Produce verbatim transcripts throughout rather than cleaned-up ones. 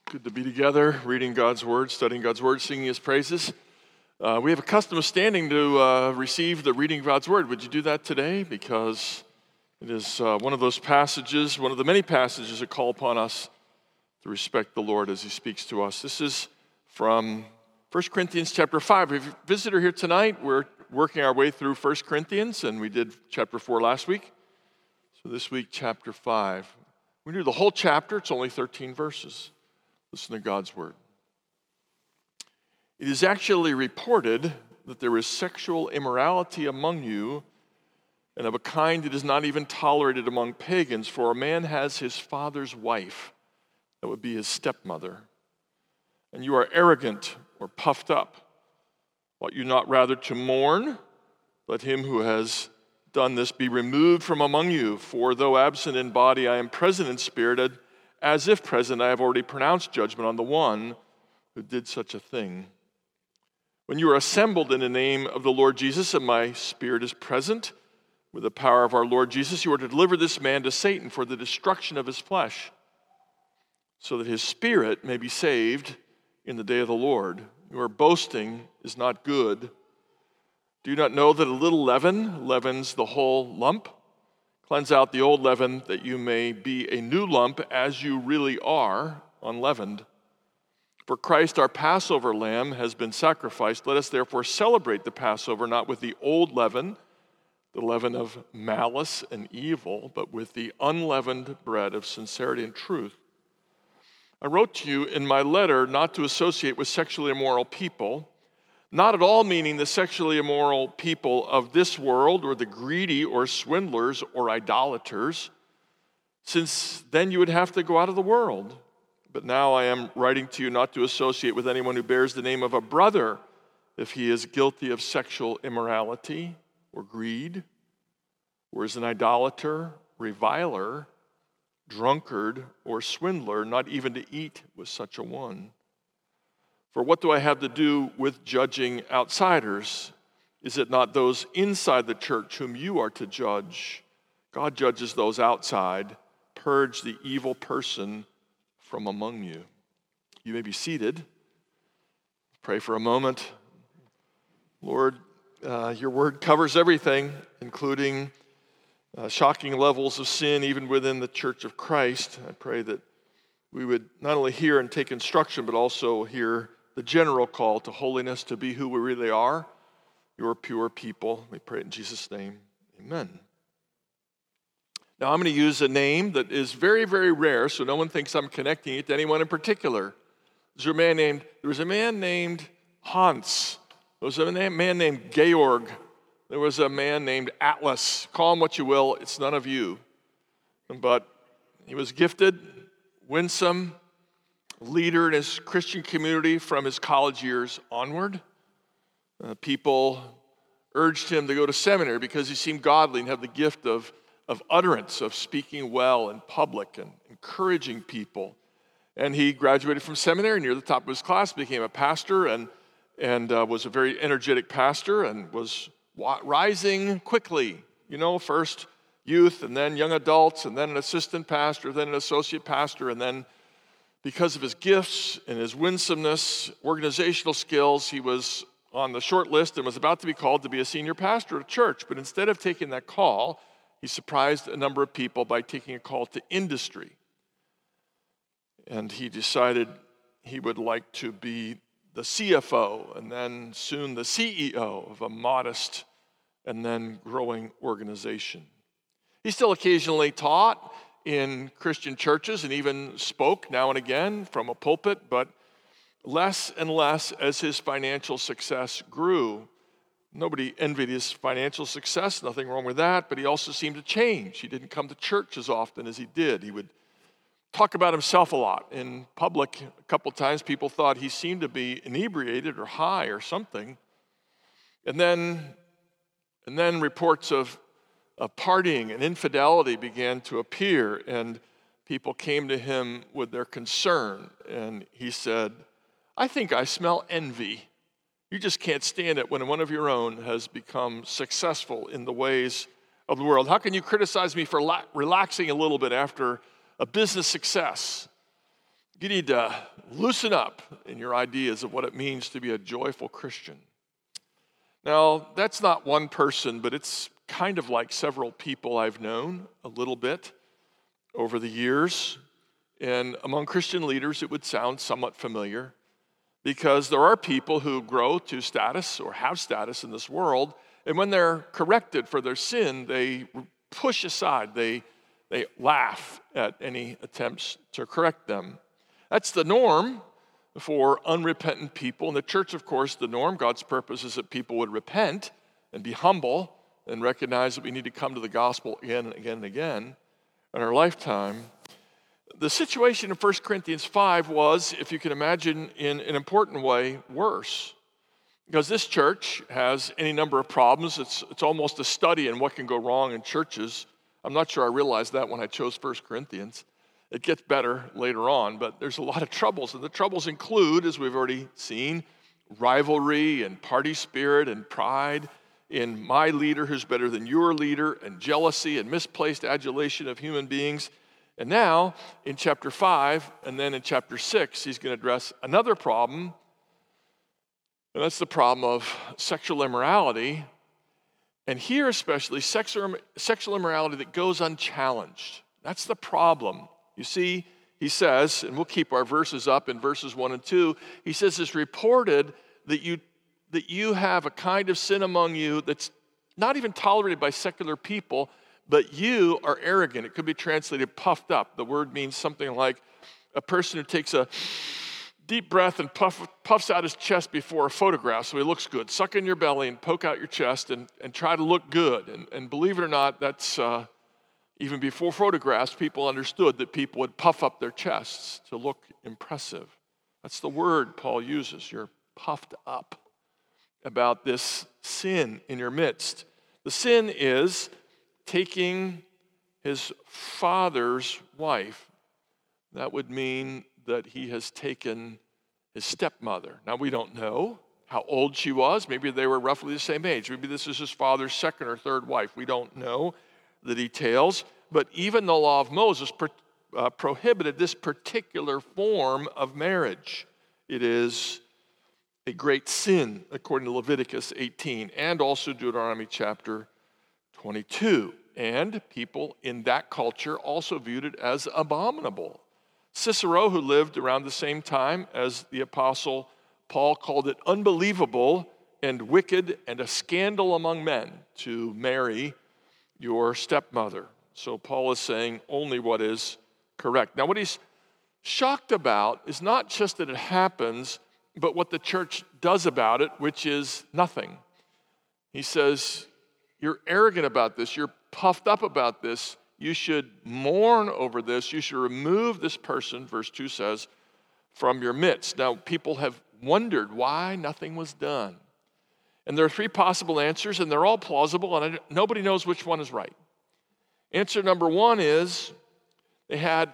Good to be together, reading God's Word, studying God's Word, singing His praises. Uh, we have a custom of standing to uh, receive the reading of God's Word. Would you do that today? Because it is uh, one of those passages, one of the many passages that call upon us to respect the Lord as He speaks to us. This is from First Corinthians chapter five. If you're a visitor here tonight, we're working our way through First Corinthians, and we did chapter four last week. So this week, chapter five. We do the whole chapter. It's only thirteen verses. Listen to God's word. It is actually reported that there is sexual immorality among you, and of a kind that is not even tolerated among pagans, for a man has his father's wife, that would be his stepmother, and you are arrogant or puffed up. Ought you not rather to mourn? Let him who has done this be removed from among you, for though absent in body, I am present in spirit. As if present, I have already pronounced judgment on the one who did such a thing. When you are assembled in the name of the Lord Jesus, and my spirit is present with the power of our Lord Jesus, you are to deliver this man to Satan for the destruction of his flesh, so that his spirit may be saved in the day of the Lord. Your boasting is not good. Do you not know that a little leaven leavens the whole lump? Cleanse out the old leaven, that you may be a new lump, as you really are, unleavened. For Christ, our Passover lamb, has been sacrificed. Let us therefore celebrate the Passover, not with the old leaven, the leaven of malice and evil, but with the unleavened bread of sincerity and truth. I wrote to you in my letter not to associate with sexually immoral people, not at all meaning the sexually immoral people of this world, or the greedy, or swindlers, or idolaters, since then you would have to go out of the world. But now I am writing to you not to associate with anyone who bears the name of a brother if he is guilty of sexual immorality, or greed, or is an idolater, reviler, drunkard, or swindler, not even to eat with such a one. For what do I have to do with judging outsiders? Is it not those inside the church whom you are to judge? God judges those outside. Purge the evil person from among you. You may be seated. Pray for a moment. Lord, uh, your word covers everything, including uh, shocking levels of sin even within the church of Christ. I pray that we would not only hear and take instruction, but also hear the general call to holiness, to be who we really are, your pure people. We pray in Jesus' name, amen. Now I'm going to use a name that is very, very rare, so no one thinks I'm connecting it to anyone in particular. There's a man named, there was a man named Hans. There was a man named Georg. There was a man named Atlas. Call him what you will, it's none of you. But he was gifted, winsome, leader in his Christian community from his college years onward. Uh, people urged him to go to seminary because he seemed godly and had the gift of, of utterance, of speaking well in public and encouraging people. And he graduated from seminary near the top of his class, became a pastor, and, and uh, was a very energetic pastor and was wa- rising quickly. You know, first youth, and then young adults, and then an assistant pastor, then an associate pastor, and then because of his gifts and his winsomeness, organizational skills, he was on the short list and was about to be called to be a senior pastor at a church. But instead of taking that call, he surprised a number of people by taking a call to industry. And he decided he would like to be the C F O and then soon the C E O of a modest and then growing organization. He still occasionally taught in Christian churches and even spoke now and again from a pulpit, but less and less as his financial success grew. Nobody envied his financial success, nothing wrong with that, but he also seemed to change. He didn't come to church as often as he did. He would talk about himself a lot in public. A couple times people thought he seemed to be inebriated or high or something. And then, and then reports of Of partying and infidelity began to appear, and people came to him with their concern. And he said, I think I smell envy. You just can't stand it when one of your own has become successful in the ways of the world. How can you criticize me for la- relaxing a little bit after a business success? You need to loosen up in your ideas of what it means to be a joyful Christian. Now, that's not one person, but it's kind of like several people I've known a little bit over the years. And among Christian leaders, it would sound somewhat familiar because there are people who grow to status or have status in this world, and when they're corrected for their sin, they push aside, they, they laugh at any attempts to correct them. That's the norm for unrepentant people. In the church, of course, the norm, God's purpose is that people would repent and be humble and recognize that we need to come to the gospel again and again and again in our lifetime. The situation in First Corinthians five was, if you can imagine, in an important way, worse. Because this church has any number of problems. It's, it's almost a study in what can go wrong in churches. I'm not sure I realized that when I chose First Corinthians. It gets better later on, but there's a lot of troubles. And the troubles include, as we've already seen, rivalry and party spirit and pride in my leader who's better than your leader, and jealousy and misplaced adulation of human beings. And now, in chapter five, and then in chapter six, he's going to address another problem, and that's the problem of sexual immorality. And here especially, sexual, sexual immorality that goes unchallenged. That's the problem. You see, he says, and we'll keep our verses up in verses one and two, he says it's reported that you that you have a kind of sin among you that's not even tolerated by secular people, but you are arrogant. It could be translated puffed up. The word means something like a person who takes a deep breath and puff, puffs out his chest before a photograph so he looks good. Suck in your belly and poke out your chest and, and try to look good. And, and believe it or not, that's... Uh, Even before photographs, people understood that people would puff up their chests to look impressive. That's the word Paul uses. You're puffed up about this sin in your midst. The sin is taking his father's wife. That would mean that he has taken his stepmother. Now, we don't know how old she was. Maybe they were roughly the same age. Maybe this is his father's second or third wife. We don't know the details, but even the law of Moses pro, uh, prohibited this particular form of marriage. It is a great sin, according to Leviticus eighteen, and also Deuteronomy chapter twenty-two. And people in that culture also viewed it as abominable. Cicero, who lived around the same time as the apostle Paul, called it unbelievable and wicked and a scandal among men to marry your stepmother. So Paul is saying only what is correct. Now, what he's shocked about is not just that it happens, but what the church does about it, which is nothing. He says, you're arrogant about this. You're puffed up about this. You should mourn over this. You should remove this person, verse two says, from your midst. Now, people have wondered why nothing was done. And there are three possible answers, and they're all plausible, and nobody knows which one is right. Answer number one is they had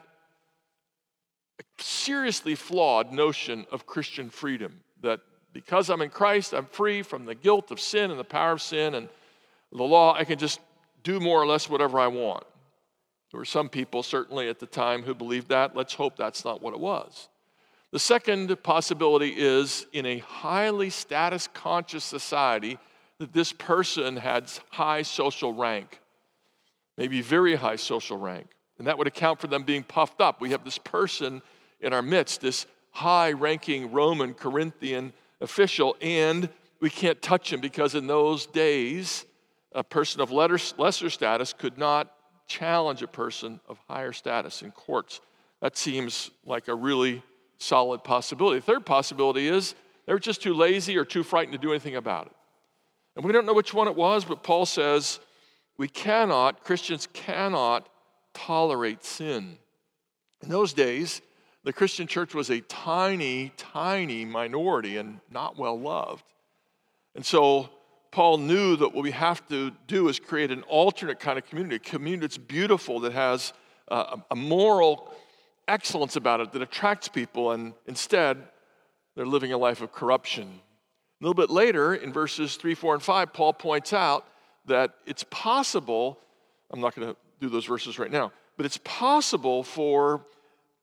a seriously flawed notion of Christian freedom, that because I'm in Christ, I'm free from the guilt of sin and the power of sin and the law. I can just do more or less whatever I want. There were some people, certainly at the time, who believed that. Let's hope that's not what it was. The second possibility is in a highly status-conscious society that this person had high social rank, maybe very high social rank, and that would account for them being puffed up. We have this person in our midst, this high-ranking Roman Corinthian official, and we can't touch him because in those days, a person of lesser status could not challenge a person of higher status in courts. That seems like a really solid possibility. The third possibility is they were just too lazy or too frightened to do anything about it. And we don't know which one it was, but Paul says we cannot, Christians cannot tolerate sin. In those days, the Christian church was a tiny, tiny minority and not well loved. And so Paul knew that what we have to do is create an alternate kind of community, a community that's beautiful, that has uh, a moral excellence about it, that attracts people, and instead, they're living a life of corruption. A little bit later, in verses three, four, and five, Paul points out that it's possible, I'm not going to do those verses right now, but it's possible for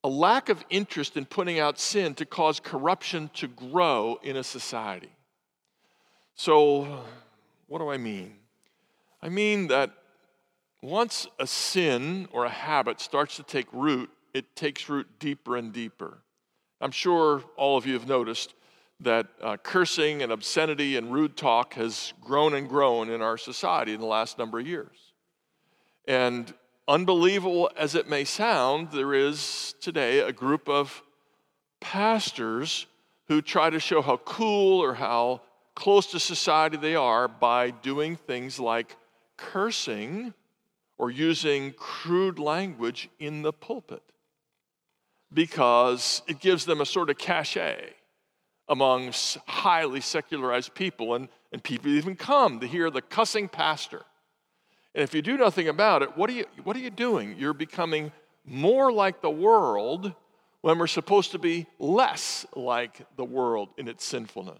a lack of interest in putting out sin to cause corruption to grow in a society. So, what do I mean? I mean that once a sin or a habit starts to take root, it takes root deeper and deeper. I'm sure all of you have noticed that uh, cursing and obscenity and rude talk has grown and grown in our society in the last number of years. And unbelievable as it may sound, there is today a group of pastors who try to show how cool or how close to society they are by doing things like cursing or using crude language in the pulpit, because it gives them a sort of cachet among highly secularized people, and, and people even come to hear the cussing pastor. And if you do nothing about it, what are you, what are you doing? You're becoming more like the world when we're supposed to be less like the world in its sinfulness.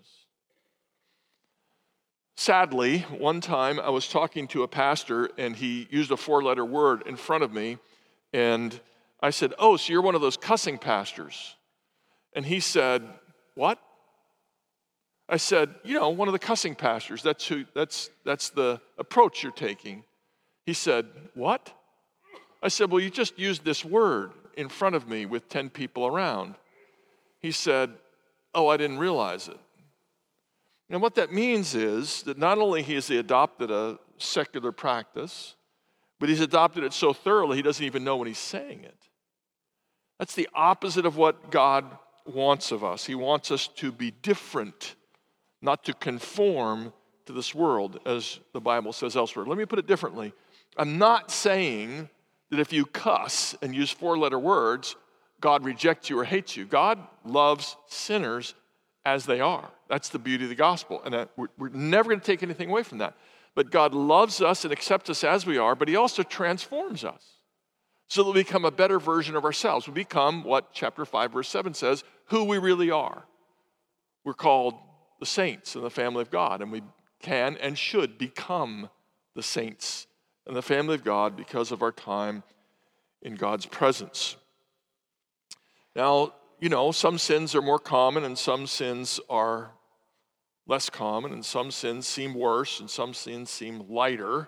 Sadly, one time I was talking to a pastor and he used a four-letter word in front of me, and I said, "Oh, so you're one of those cussing pastors?" And he said, "What?" I said, "You know, one of the cussing pastors. That's who. That's that's the approach you're taking." He said, "What?" I said, "Well, you just used this word in front of me with ten people around." He said, "Oh, I didn't realize it." And what that means is that not only has he adopted a secular practice, but he's adopted it so thoroughly he doesn't even know when he's saying it. That's the opposite of what God wants of us. He wants us to be different, not to conform to this world, as the Bible says elsewhere. Let me put it differently. I'm not saying that if you cuss and use four-letter words, God rejects you or hates you. God loves sinners as they are. That's the beauty of the gospel. And we're, we're never going to take anything away from that. But God loves us and accepts us as we are, but he also transforms us so that we become a better version of ourselves. We become what chapter five, verse seven says, who we really are. We're called the saints in the family of God, and we can and should become the saints in the family of God because of our time in God's presence. Now, you know, some sins are more common and some sins are less common, and some sins seem worse and some sins seem lighter.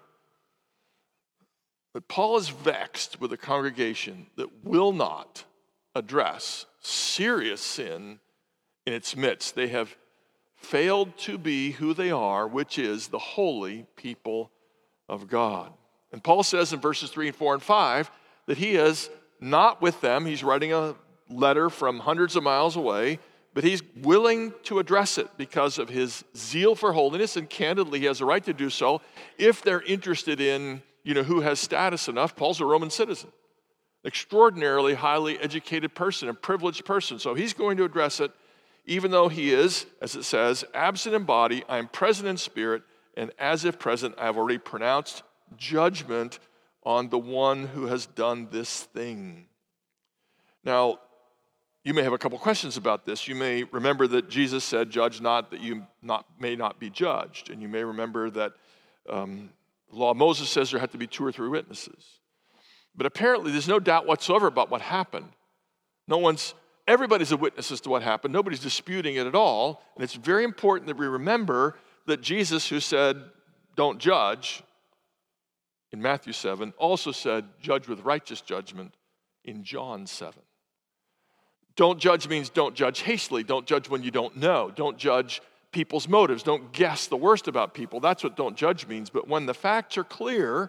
But Paul is vexed with a congregation that will not address serious sin in its midst. They have failed to be who they are, which is the holy people of God. And Paul says in verses three and four and five that he is not with them. He's writing a letter from hundreds of miles away, but he's willing to address it because of his zeal for holiness, and candidly, he has a right to do so if they're interested in, you know, who has status enough. Paul's a Roman citizen, extraordinarily highly educated person, a privileged person, so he's going to address it, even though he is, as it says, absent in body, I am present in spirit, and as if present, I have already pronounced judgment on the one who has done this thing. Now, you may have a couple questions about this. You may remember that Jesus said, "Judge not, that you not, may not be judged." And you may remember that um, the law of Moses says there had to be two or three witnesses. But apparently there's no doubt whatsoever about what happened. No one's, everybody's a witness as to what happened. Nobody's disputing it at all. And it's very important that we remember that Jesus, who said, "Don't judge," in Matthew seven, also said, "Judge with righteous judgment," in John seven. Don't judge means don't judge hastily. Don't judge when you don't know. Don't judge people's motives. Don't guess the worst about people. That's what don't judge means. But when the facts are clear,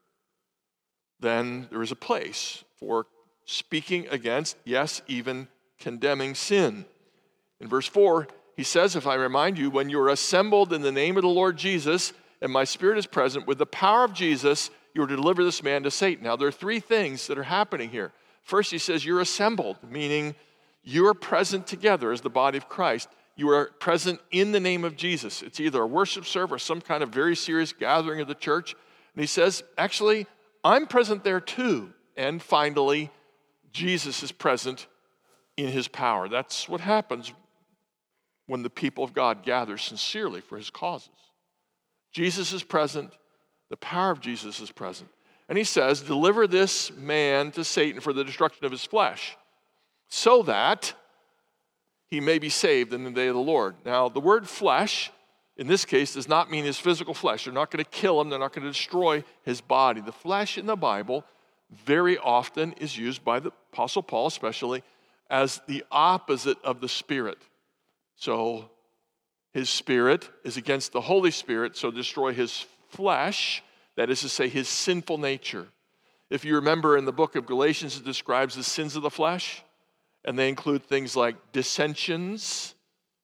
then there is a place for speaking against, yes, even condemning sin. In verse four, he says, "If I remind you, when you are assembled in the name of the Lord Jesus, and my spirit is present, with the power of Jesus, you are to deliver this man to Satan." Now, there are three things that are happening here. First, he says you're assembled, meaning you are present together as the body of Christ. You are present in the name of Jesus. It's either a worship service or some kind of very serious gathering of the church. And he says, actually, I'm present there too. And finally, Jesus is present in his power. That's what happens when the people of God gather sincerely for his causes. Jesus is present. The power of Jesus is present. And he says, deliver this man to Satan for the destruction of his flesh. so that he may be saved in the day of the Lord. Now, the word flesh, in this case, does not mean his physical flesh. They're not going to kill him. They're not going to destroy his body. The flesh in the Bible very often is used by the Apostle Paul especially as the opposite of the Spirit. So his spirit is against the Holy Spirit, so destroy his flesh, that is to say, his sinful nature. If you remember in the book of Galatians, it describes the sins of the flesh, and they include things like dissensions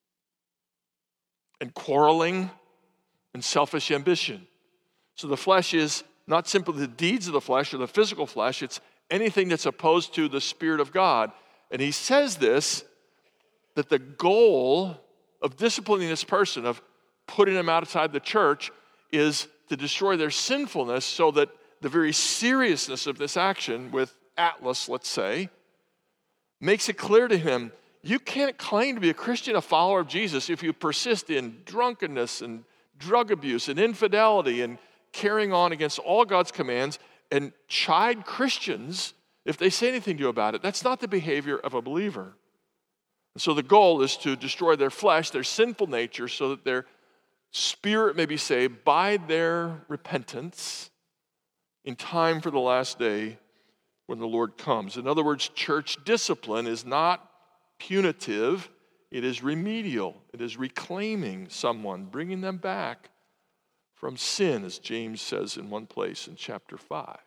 and quarreling and selfish ambition. So the flesh is not simply the deeds of the flesh or the physical flesh, it's anything that's opposed to the Spirit of God. And he says this, that the goal of disciplining this person, of putting them outside the church, is to destroy their sinfulness so that the very seriousness of this action with Atlas, let's say, makes it clear to him, you can't claim to be a Christian, a follower of Jesus, if you persist in drunkenness and drug abuse and infidelity and carrying on against all God's commands and chide Christians if they say anything to you about it. That's not the behavior of a believer. And so the goal is to destroy their flesh, their sinful nature, so that their spirit may be saved by their repentance in time for the last day when the Lord comes. In other words, church discipline is not punitive, it is remedial. It is reclaiming someone, bringing them back from sin, as James says in one place in chapter five.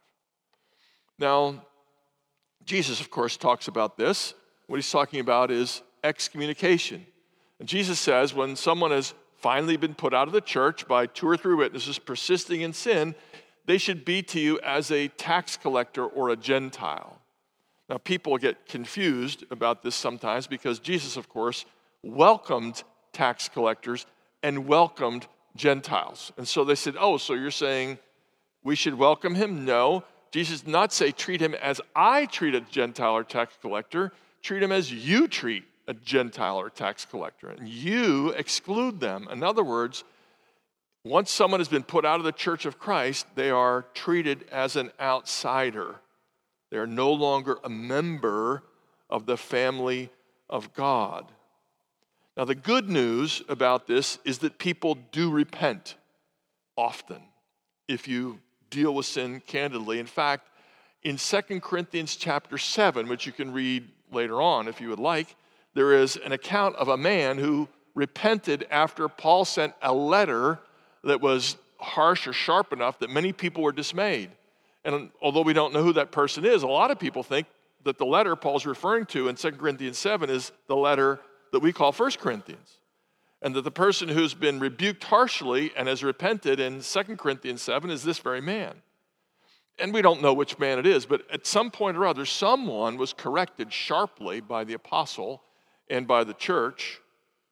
Now, Jesus, of course, talks about this. What he's talking about is excommunication. And Jesus says when someone has finally been put out of the church by two or three witnesses persisting in sin, they should be to you as a tax collector or a Gentile. Now, people get confused about this sometimes because Jesus, of course, welcomed tax collectors and welcomed Gentiles. And so they said, oh, so you're saying we should welcome him? No. Jesus did not say treat him as I treat a Gentile or tax collector. Treat him as you treat a Gentile or tax collector. And you exclude them. In other words, once someone has been put out of the church of Christ, they are treated as an outsider. They are no longer a member of the family of God. Now, the good news about this is that people do repent often if you deal with sin candidly. In fact, in Second Corinthians chapter seven, which you can read later on if you would like, there is an account of a man who repented after Paul sent a letter that was harsh or sharp enough that many people were dismayed. And although we don't know who that person is, a lot of people think that the letter Paul's referring to in Second Corinthians seven is the letter that we call First Corinthians. And that the person who's been rebuked harshly and has repented in Second Corinthians seven is this very man. And we don't know which man it is, but at some point or other, someone was corrected sharply by the apostle and by the church,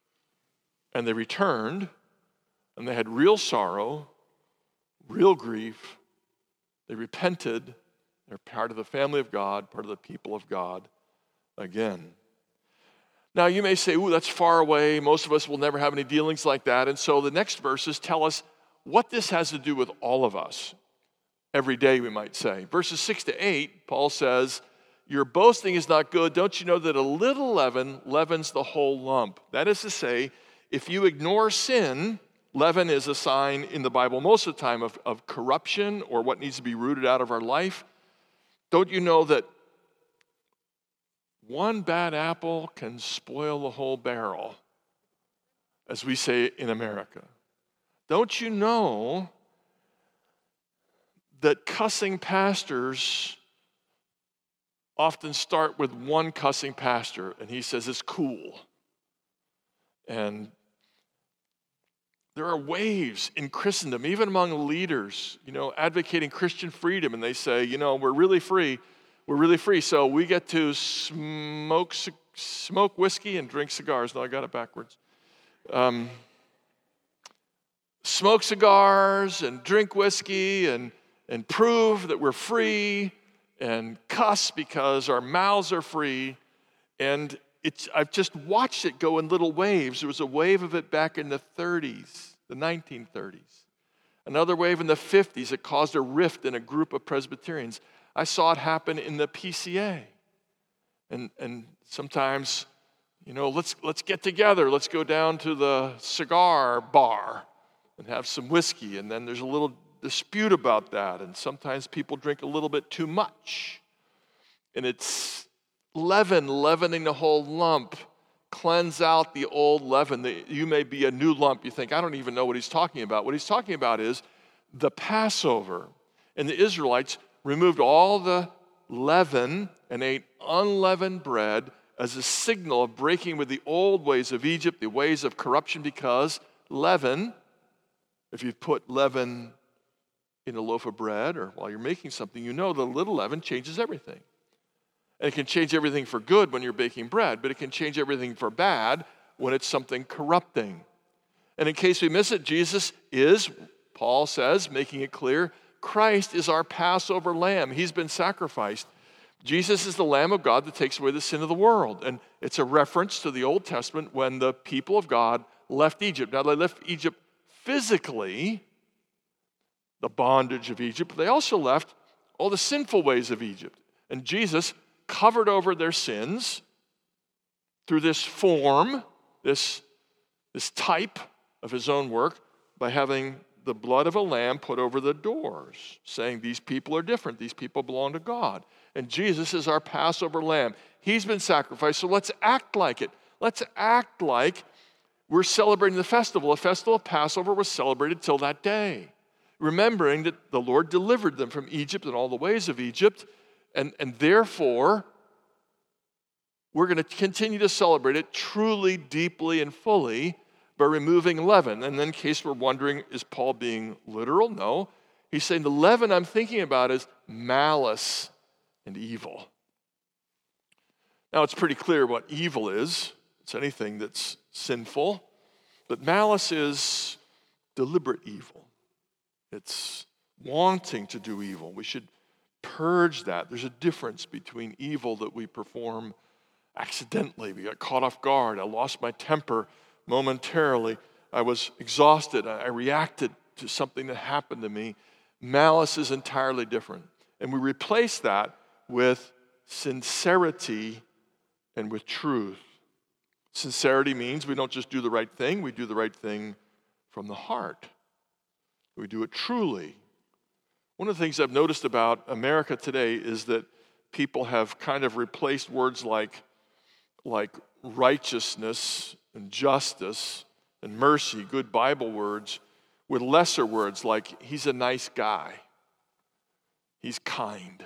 and they returned, and they had real sorrow, real grief. They repented. They're part of the family of God, part of the people of God again. Now, you may say, ooh, that's far away. Most of us will never have any dealings like that. And so the next verses tell us what this has to do with all of us. Every day, we might say. Verses six to eight, Paul says, your boasting is not good. Don't you know that a little leaven leavens the whole lump? That is to say, if you ignore sin, leaven is a sign in the Bible most of the time of, of corruption or what needs to be rooted out of our life. Don't you know that one bad apple can spoil the whole barrel, as we say in America? Don't you know that cussing pastors often start with one cussing pastor, and he says it's cool. And there are waves in Christendom, even among leaders, you know, advocating Christian freedom, and they say, you know, we're really free. We're really free, so we get to smoke smoke whiskey and drink cigars. No, I got it backwards. Um, smoke cigars and drink whiskey and, and prove that we're free and cuss because our mouths are free. And it's I've just watched it go in little waves. There was a wave of it back in the thirties, the nineteen thirties. Another wave in the fifties that caused a rift in a group of Presbyterians. I saw it happen in the P C A. And, and sometimes, you know, let's let's get together. Let's go down to the cigar bar and have some whiskey. And then there's a little dispute about that. And sometimes people drink a little bit too much. And it's leaven, leavening the whole lump. Cleanse out the old leaven. You may be a new lump. You think, I don't even know what he's talking about. What he's talking about is the Passover. And the Israelites removed all the leaven and ate unleavened bread as a signal of breaking with the old ways of Egypt, the ways of corruption, because leaven, if you put leaven in a loaf of bread or while you're making something, you know the little leaven changes everything. And it can change everything for good when you're baking bread, but it can change everything for bad when it's something corrupting. And in case we miss it, Jesus is, Paul says, making it clear, Christ is our Passover lamb. He's been sacrificed. Jesus is the Lamb of God that takes away the sin of the world. And it's a reference to the Old Testament when the people of God left Egypt. Now, they left Egypt physically, the bondage of Egypt, but they also left all the sinful ways of Egypt. And Jesus covered over their sins through this form, this, this type of his own work, by having the blood of a lamb put over the doors, saying these people are different. These people belong to God. And Jesus is our Passover lamb. He's been sacrificed, so let's act like it. Let's act like we're celebrating the festival. The festival of Passover was celebrated till that day, remembering that the Lord delivered them from Egypt and all the ways of Egypt, and, and therefore, we're going to continue to celebrate it truly, deeply, and fully by removing leaven. And then in case we're wondering, is Paul being literal? No. He's saying the leaven I'm thinking about is malice and evil. Now, it's pretty clear what evil is. It's anything that's sinful. But malice is deliberate evil. It's wanting to do evil. We should purge that. There's a difference between evil that we perform accidentally. We got caught off guard. I lost my temper momentarily. I was exhausted. I reacted to something that happened to me. Malice is entirely different. And we replace that with sincerity and with truth. Sincerity means we don't just do the right thing, we do the right thing from the heart. We do it truly. One of the things I've noticed about America today is that people have kind of replaced words like, like righteousness and justice and mercy, good Bible words, with lesser words like he's a nice guy, he's kind.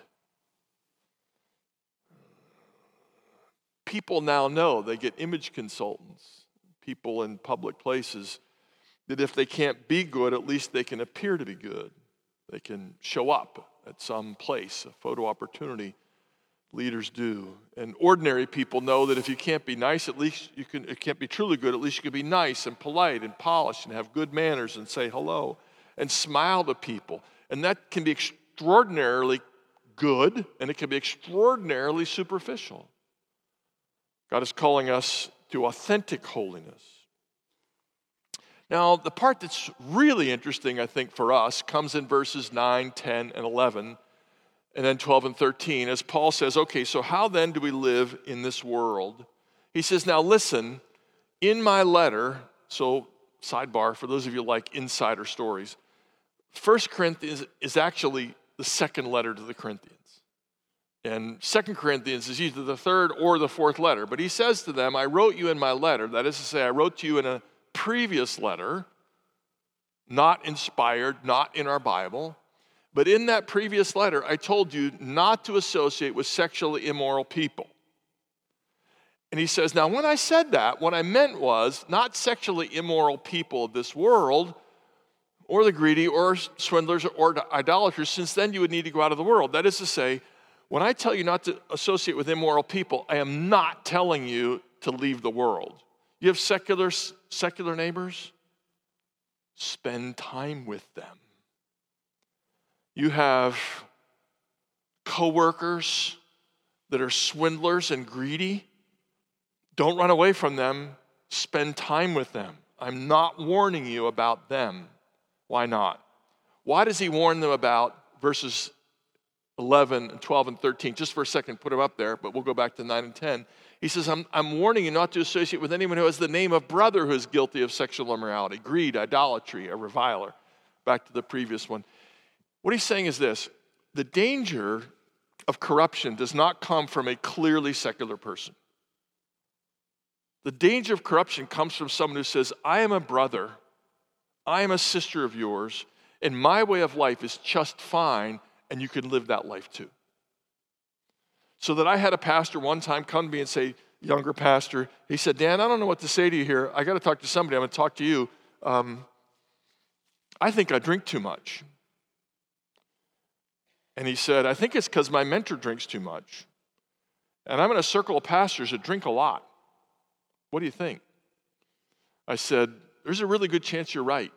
People now know, they get image consultants, people in public places, that if they can't be good, at least they can appear to be good. They can show up at some place, a photo opportunity. Leaders do. And ordinary people know that if you can't be nice, at least you can, it can't be truly good, at least you can be nice and polite and polished and have good manners and say hello and smile to people. And that can be extraordinarily good, and it can be extraordinarily superficial. God is calling us to authentic holiness. Now, the part that's really interesting, I think, for us comes in verses nine, ten, and eleven, and then twelve and thirteen, as Paul says, okay, so how then do we live in this world? He says, now listen, in my letter, so sidebar, for those of you who like insider stories, First Corinthians is actually the second letter to the Corinthians. And Second Corinthians is either the third or the fourth letter. But he says to them, I wrote you in my letter, that is to say, I wrote to you in a previous letter, not inspired, not in our Bible, but in that previous letter, I told you not to associate with sexually immoral people. And he says, now when I said that, what I meant was not sexually immoral people of this world, or the greedy, or swindlers, or idolaters, since then you would need to go out of the world. That is to say, when I tell you not to associate with immoral people, I am not telling you to leave the world. You have secular, secular neighbors? Spend time with them. You have coworkers that are swindlers and greedy? Don't run away from them. Spend time with them. I'm not warning you about them. Why not? Why does he warn them about verses eleven and twelve and thirteen? Just for a second, put them up there, but we'll go back to nine and ten. He says, I'm, I'm warning you not to associate with anyone who has the name of brother who is guilty of sexual immorality, greed, idolatry, a reviler. Back to the previous one. What he's saying is this: the danger of corruption does not come from a clearly secular person. The danger of corruption comes from someone who says, I am a brother, I am a sister of yours, and my way of life is just fine, and you can live that life too. So that I had a pastor one time come to me and say, younger pastor, he said, Dan, I don't know what to say to you here. I got to talk to somebody. I'm going to talk to you. Um, I think I drink too much. And he said, I think it's because my mentor drinks too much. And I'm in a circle of pastors that drink a lot. What do you think? I said, there's a really good chance you're right.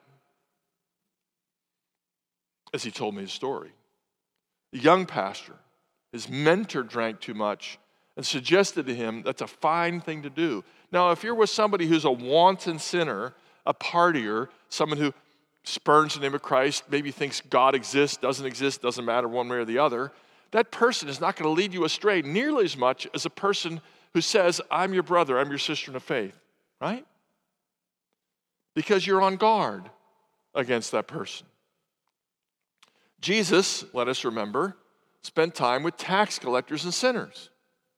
As he told me his story. The young pastor, his mentor drank too much and suggested to him that's a fine thing to do. Now, if you're with somebody who's a wanton sinner, a partier, someone who spurns the name of Christ, maybe thinks God exists, doesn't exist, doesn't matter one way or the other, that person is not going to lead you astray nearly as much as a person who says, I'm your brother, I'm your sister in the faith, right? Because you're on guard against that person. Jesus, let us remember, spent time with tax collectors and sinners.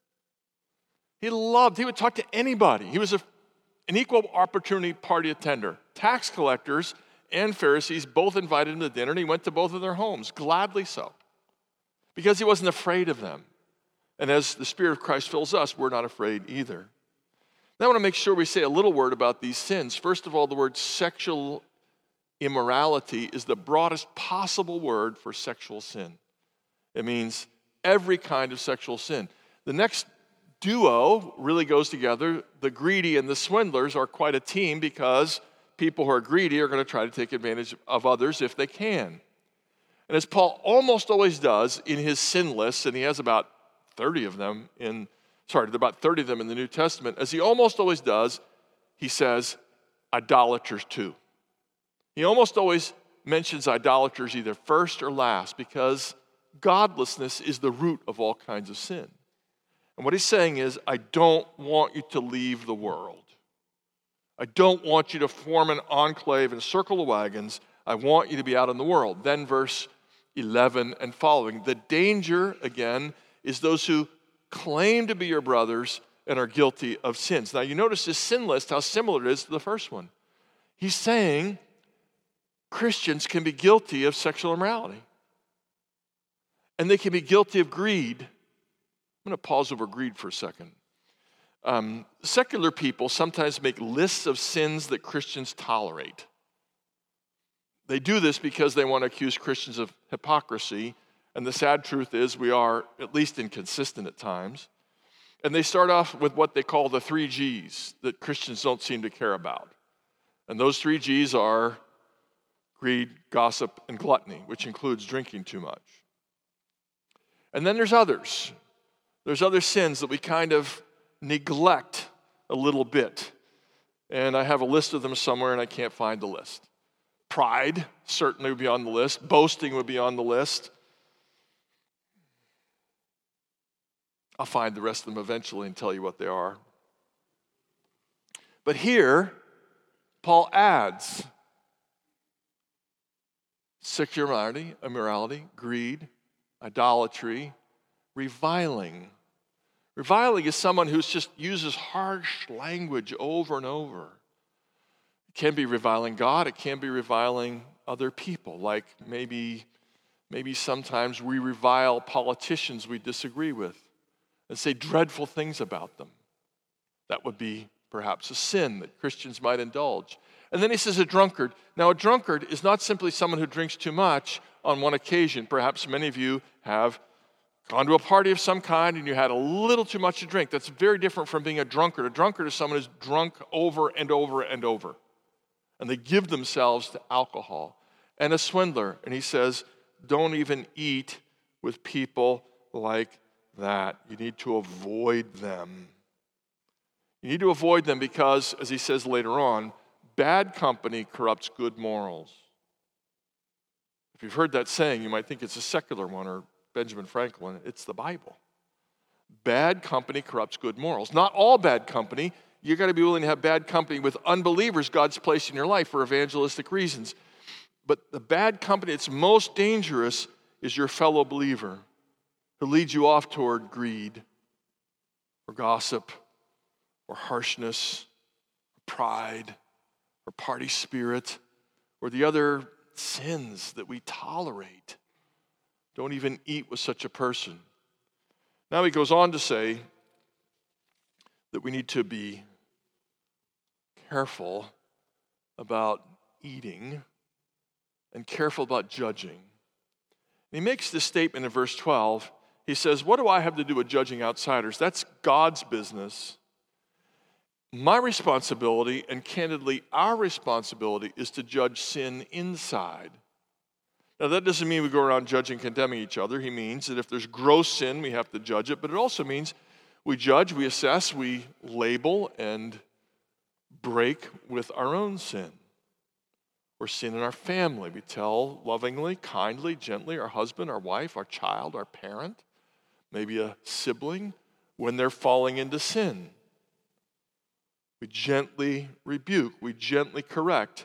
He loved, he would talk to anybody. He was a, an equal opportunity party attender. Tax collectors and Pharisees both invited him to dinner, and he went to both of their homes, gladly so, because he wasn't afraid of them. And as the Spirit of Christ fills us, we're not afraid either. Now I want to make sure we say a little word about these sins. First of all, the word sexual immorality is the broadest possible word for sexual sin. It means every kind of sexual sin. The next duo really goes together. The greedy and the swindlers are quite a team because people who are greedy are going to try to take advantage of others if they can. And as Paul almost always does in his sin lists, and he has about thirty of them in, sorry, about thirty of them in the New Testament, as he almost always does, he says, idolaters too. He almost always mentions idolaters either first or last because godlessness is the root of all kinds of sin. And what he's saying is, I don't want you to leave the world. I don't want you to form an enclave and circle of wagons. I want you to be out in the world. Then verse eleven and following. The danger, again, is those who claim to be your brothers and are guilty of sins. Now you notice this sin list, how similar it is to the first one. He's saying Christians can be guilty of sexual immorality. And they can be guilty of greed. I'm going to pause over greed for a second. Um, secular people sometimes make lists of sins that Christians tolerate. They do this because they want to accuse Christians of hypocrisy, and the sad truth is we are at least inconsistent at times. And they start off with what they call the three G's that Christians don't seem to care about. And those three G's are greed, gossip, and gluttony, which includes drinking too much. And then there's others. There's other sins that we kind of neglect a little bit. And I have a list of them somewhere and I can't find the list. Pride certainly would be on the list. Boasting would be on the list. I'll find the rest of them eventually and tell you what they are. But here, Paul adds sexual immorality, immorality, greed, idolatry, reviling. Reviling is someone who just uses harsh language over and over. It can be reviling God, it can be reviling other people, like maybe, maybe sometimes we revile politicians we disagree with and say dreadful things about them. That would be perhaps a sin that Christians might indulge. And then he says a drunkard. Now, a drunkard is not simply someone who drinks too much on one occasion. Perhaps many of you have gone to a party of some kind and you had a little too much to drink. That's very different from being a drunkard. A drunkard is someone who's drunk over and over and over. And they give themselves to alcohol. And a swindler. And he says, don't even eat with people like that. You need to avoid them. You need to avoid them because, as he says later on, bad company corrupts good morals. If you've heard that saying, you might think it's a secular one or Benjamin Franklin. It's the Bible. Bad company corrupts good morals. Not all bad company. You got to be willing to have bad company with unbelievers God's placed in your life for evangelistic reasons. But the bad company that's most dangerous is your fellow believer who leads you off toward greed or gossip or harshness or pride or party spirit or the other sins that we tolerate. Don't even eat with such a person. Now he goes on to say that we need to be careful about eating and careful about judging. And he makes this statement in verse twelve. He says, what do I have to do with judging outsiders? That's God's business. My responsibility, and candidly our responsibility, is to judge sin inside. Now that doesn't mean we go around judging, condemning each other. He means that if there's gross sin, we have to judge it. But it also means we judge, we assess, we label, and break with our own sin. Or sin in our family. We tell lovingly, kindly, gently our husband, our wife, our child, our parent, maybe a sibling, when they're falling into sin. We gently rebuke, we gently correct.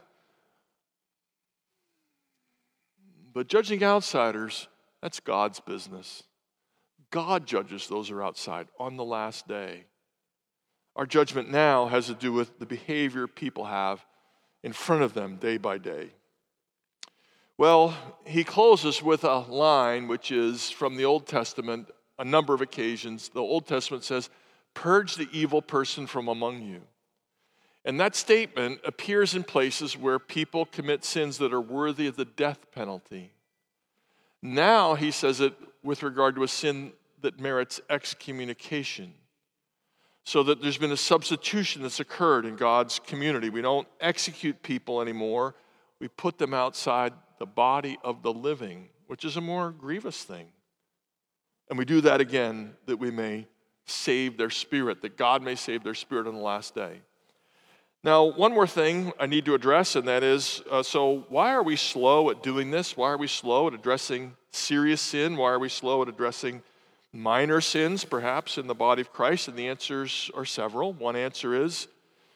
But judging outsiders, that's God's business. God judges those who are outside on the last day. Our judgment now has to do with the behavior people have in front of them day by day. Well, he closes with a line which is from the Old Testament, a number of occasions. The Old Testament says, purge the evil person from among you. And that statement appears in places where people commit sins that are worthy of the death penalty. Now he says it with regard to a sin that merits excommunication. So that there's been a substitution that's occurred in God's community. We don't execute people anymore. We put them outside the body of the living, which is a more grievous thing. And we do that again that we may save their spirit, that God may save their spirit on the last day. Now, one more thing I need to address, and that is, uh, so why are we slow at doing this? Why are we slow at addressing serious sin? Why are we slow at addressing minor sins, perhaps, in the body of Christ? And the answers are several. One answer is,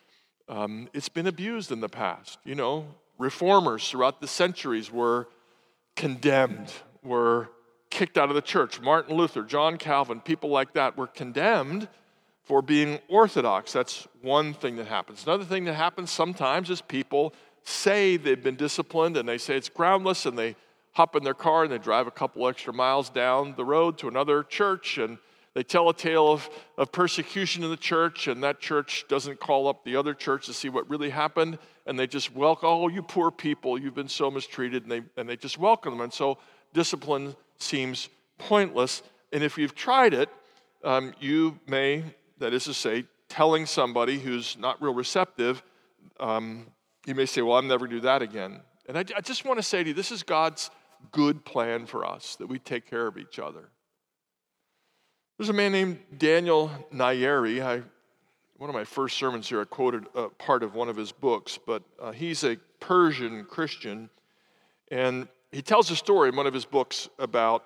um, it's been abused in the past. You know, reformers throughout the centuries were condemned, were kicked out of the church. Martin Luther, John Calvin, people like that were condemned for being orthodox. That's one thing that happens. Another thing that happens sometimes is people say they've been disciplined and they say it's groundless, and they hop in their car and they drive a couple extra miles down the road to another church, and they tell a tale of, of persecution in the church, and that church doesn't call up the other church to see what really happened, and they just welcome, oh, you poor people, you've been so mistreated, and they, and they just welcome them. And so discipline seems pointless. And if you've tried it, um, you may, that is to say, telling somebody who's not real receptive, um, you may say, well, I'll never do that again. And I, I just want to say to you, this is God's good plan for us, that we take care of each other. There's a man named Daniel Nayeri. I, one of my first sermons here, I quoted a part of one of his books, but uh, he's a Persian Christian, and he tells a story in one of his books about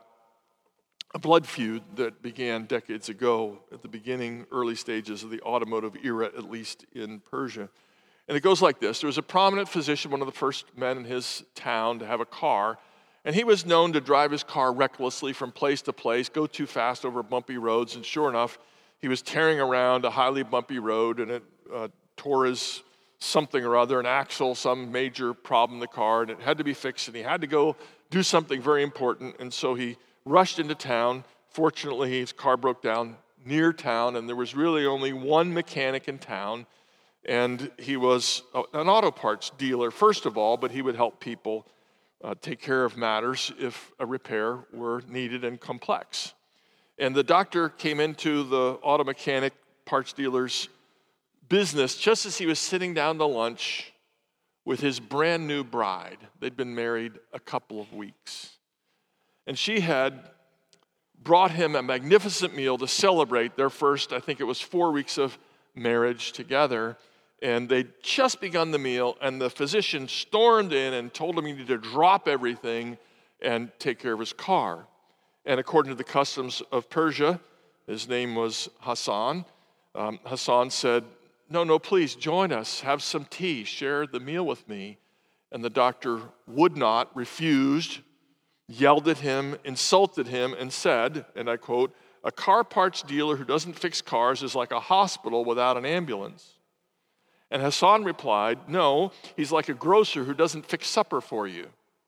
a blood feud that began decades ago at the beginning, early stages of the automotive era, at least in Persia. And it goes like this. There was a prominent physician, one of the first men in his town to have a car, and he was known to drive his car recklessly from place to place, go too fast over bumpy roads, and sure enough, he was tearing around a highly bumpy road, and it uh, tore his something or other, an axle, some major problem in the car, and it had to be fixed, and he had to go do something very important, and so he rushed into town. Fortunately, his car broke down near town, and there was really only one mechanic in town, and he was an auto parts dealer, first of all, but he would help people uh, take care of matters if a repair were needed and complex. And the doctor came into the auto mechanic parts dealer's business just as he was sitting down to lunch with his brand new bride. They'd been married a couple of weeks. And she had brought him a magnificent meal to celebrate their first, I think it was four weeks of marriage together. And they'd just begun the meal, and the physician stormed in and told him he needed to drop everything and take care of his car. And according to the customs of Persia, His name was Hassan. Um, Hassan said, no, no, please join us, have some tea, share the meal with me. And the doctor would not, refused, yelled at him, insulted him, and said, and I quote, a car parts dealer who doesn't fix cars is like a hospital without an ambulance. And Hassan replied, no, he's like a grocer who doesn't fix supper for you.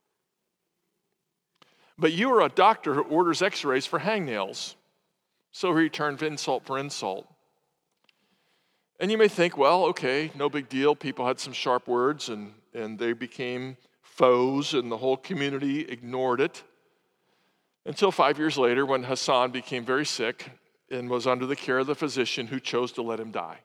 But you are a doctor who orders x-rays for hangnails. So he returned insult for insult. And you may think, well, okay, no big deal. People had some sharp words, and, and they became foes, and the whole community ignored it. Until five years later, when Hassan became very sick and was under the care of the physician who chose to let him die.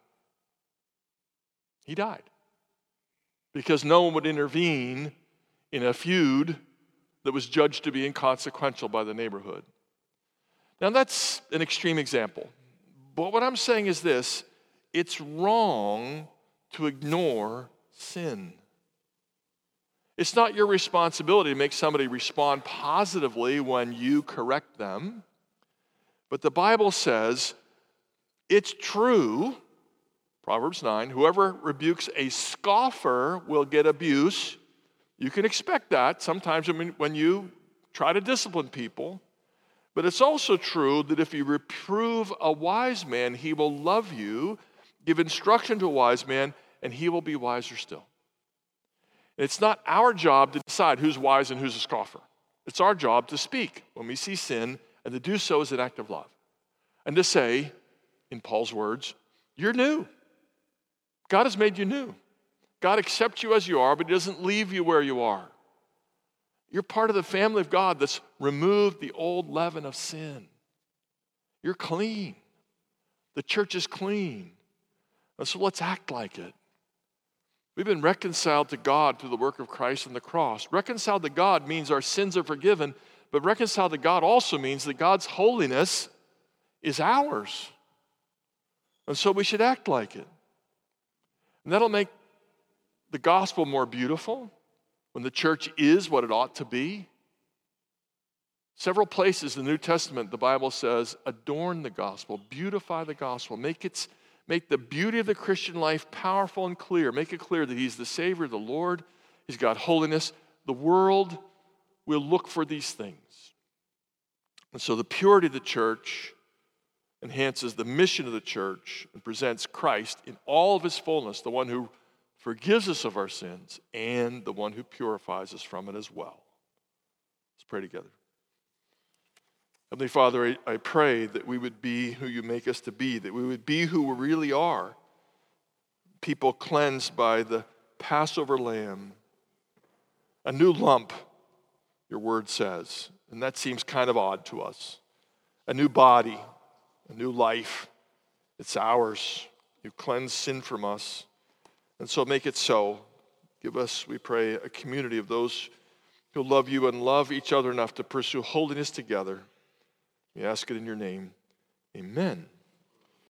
He died because no one would intervene in a feud that was judged to be inconsequential by the neighborhood. Now, that's an extreme example. But what I'm saying is this: it's wrong to ignore sin. It's not your responsibility to make somebody respond positively when you correct them. But the Bible says it's true, Proverbs nine, whoever rebukes a scoffer will get abuse. You can expect that sometimes when you try to discipline people. But it's also true that if you reprove a wise man, he will love you. Give instruction to a wise man, and he will be wiser still. It's not our job to decide who's wise and who's a scoffer. It's our job to speak when we see sin, and to do so as an act of love. And to say, in Paul's words, you're new. God has made you new. God accepts you as you are, but he doesn't leave you where you are. You're part of the family of God that's removed the old leaven of sin. You're clean. The church is clean. And so let's act like it. We've been reconciled to God through the work of Christ on the cross. Reconciled to God means our sins are forgiven, but reconciled to God also means that God's holiness is ours. And so we should act like it. And that'll make the gospel more beautiful when the church is what it ought to be. Several places in the New Testament, the Bible says, adorn the gospel, beautify the gospel, make its Make the beauty of the Christian life powerful and clear. Make it clear that he's the Savior, the Lord. He's got holiness. The world will look for these things. And so the purity of the church enhances the mission of the church and presents Christ in all of his fullness, the one who forgives us of our sins and the one who purifies us from it as well. Let's pray together. Heavenly Father, I, I pray that we would be who you make us to be, that we would be who we really are, people cleansed by the Passover lamb, a new lump, your word says, and that seems kind of odd to us, a new body, a new life, it's ours. You cleanse sin from us, and so make it so. Give us, we pray, a community of those who love you and love each other enough to pursue holiness together. We ask it in your name. Amen.